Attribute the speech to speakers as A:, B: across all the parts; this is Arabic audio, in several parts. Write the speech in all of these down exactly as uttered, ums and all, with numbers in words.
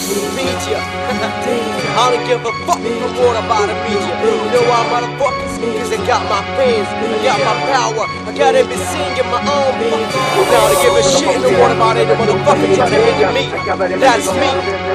A: media. I don't give a fuck no more about the media. You know why, motherfuckers? Cause I got my fans, I got my power, I got every singing my own fucking. Now I don't give a shit no more about any motherfucker trying to hinder me. That's me.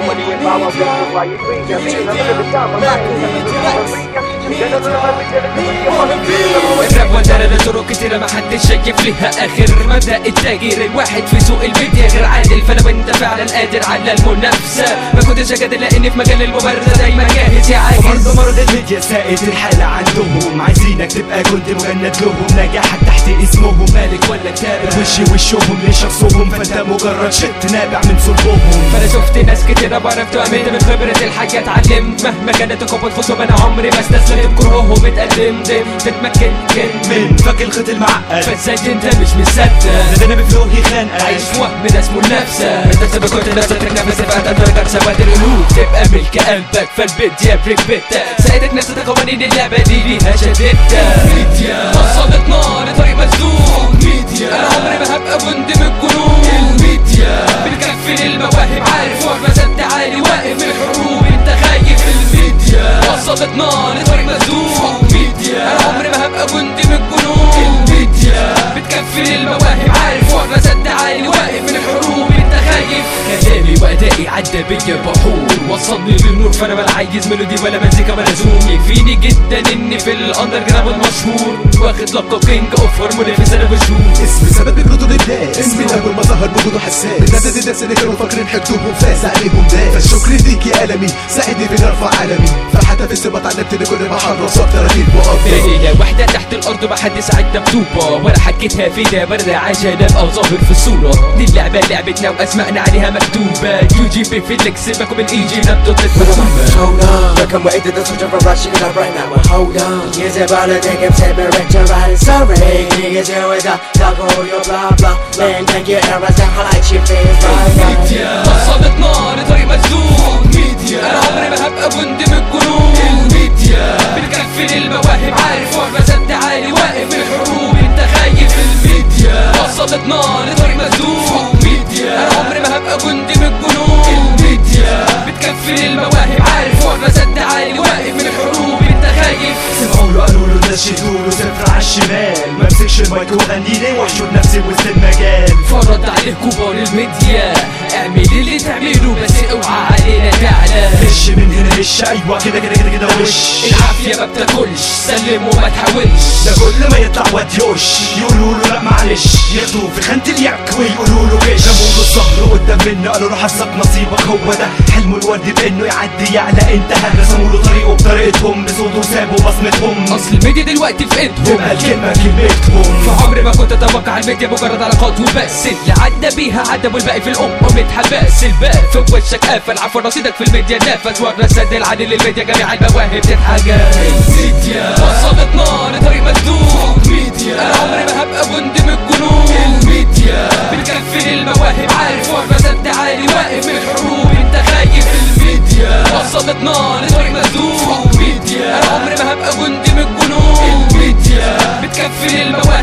B: الراب والدرب طرق كتيرة محدش شايف ليها اخر. مبدأ التاجر الواحد في سوق الميديا غير عادل، فلو انت فعلا قادر على المنافسة ما كنتش اجادل، لاني في مجال المبارزة دايما جاهز يا عاجز.
C: فرض مرض الميديا سائد الحالة عندهم، عايزينك تبقى كنت مجند لهم، نجاحك تحت اسمهم، مالك ولا كتابة وشي وشهم لشخصهم، فانت مجرد شت نابع من صلبهم.
B: فانا شفت ناس كتيرة بعرفت وامنت من خبرة الحاجة اتعلمت، مهما كانت القوة خصوصا انا عمري ما استسلم، كرههم اتقدم دم تتمكن كن
C: من فك الخط المعقد،
B: فازاي انت مش مصدق
C: ده انا بفلوهي خانقك
B: عايش في وهم ده اسمه النفسة. انت سبب كنت نفسك تتنافس تبقى تدرجك سواد القلوب، تبقى ملك قلبك فالبيديا بريك بيتا ساعدك نفس قوانين اللعبة دي ليها شدتها. ميديا وصلتنا لطريق مسدود، ميديا انا عمري ما هبقى جندي من الجنود. الميديا بنكفي المواهب عارف وعبة سد عالي واقف في الحروب انت خايف. الميديا وصلتنا لطريق مسدود، ميديا انا عمري ما هبقى جندي من الجنود. الميديا بتكفي المواهب عارف وعبة سد عالي واقف من الحروب انت خايف. كلامي وادائي عدى بيا بحور وصلني للنور، فانا ولا عايز ميلودي ولا مزيكا ولا زوم. يكفيني جدا اني في الاندر جراوند مشهور، واخد لقب كينج اوف هارموني في سنة وشهور.
D: اسمي سبب بردود الناس، اسمي اول ما ظهر وجوده حساس، بنادي الناس اللي كانوا فاكرين حقدهم فاز عليهم داس. فالشكر ليك يا قلمي ساعدني في نرفع علمي، فحتى في السبا اتعلمت لكل ما حرص اكتر اكيد مقدر.
B: ليلة واحدة تحت الارض ما حد ساعدنا بطوبة ولا حكيتها فينا برا عشان ابقى ظاهر في الصورة. دي اللعبة لعبتنا واسمائنا عليها مكتوبة، يو جي بي في اللكس باكم الايجي نبضة مكتوبة.
A: Hold on, look I'm waiting to switch up rushing it up right now, but hold on. Years about a day, I'm saying rich and riding sorry. Niggas here with a dog hold your blah blah. Man, thank you, and right now, like she feels right now.
B: ميديا وصلتنا لطريق مسدود، ميديا انا عمري ما هبقى جندي من الجنود. الميديا بنكفي المواهب عارف وعبة سد عالي واقف في الحروب انت خايف. الميديا وصلتنا لطريق مسدود، ميديا انا عمري ما هبقى جندي من الجنود. الميديا بتكفي المواهب عارف وعبة سد عالي واقف من الحروب انت خايف.
C: سمعوا له قالوا له الناس شدوا له صفر على الشمال، ما امسكش المايك وغني لي واحشد نفسي وسط المجال.
B: فرض عليه كبار الميديا اعمل اللي تعمله بس اوعى علينا تعلى.
C: هش من هنا هش ايوه كده كده كده كده وش
B: العافية ما بتاكلش سلم وما تحاولش،
C: ده كل ما يطلع واد يوش يقولوا له لا معلش، ياخدوه في خانة اليك ويقولوا له جيش. رموا له الظهر قدام منه قالوا له حظك نصيبك هو ده حلمه الوردي بانه يعدي يعلى انتهى. رسموا له طريقه بطريقتهم بصوته وسابوا بصمتهم،
B: اصل الميديا دلوقتي في ايدهم
C: تبقى الكلمة كلمتهم.
B: فعمري ما كنت اتوقع الميديا مجرد علاقات وبس، اللي عدى بيها عدى والباقي في الام متحبس. الباب في وشك قافل عفوا رصيدك في الميديا نفس والرصد العادل للميديا جميع المواهب تتحجز. الميديا وصلتنا لطريق مسدود، ميديا انا عمري ما هبقى جندي من الجنود. الميديا بنكفي المواهب عارف وعبة سد عالي واقف من الحروب انت خايف. الميديا وصلتنا لطريق مسدود، ميديا انا عمري ما هبقى جندي من الجنود. الميديا بتكفي المواهب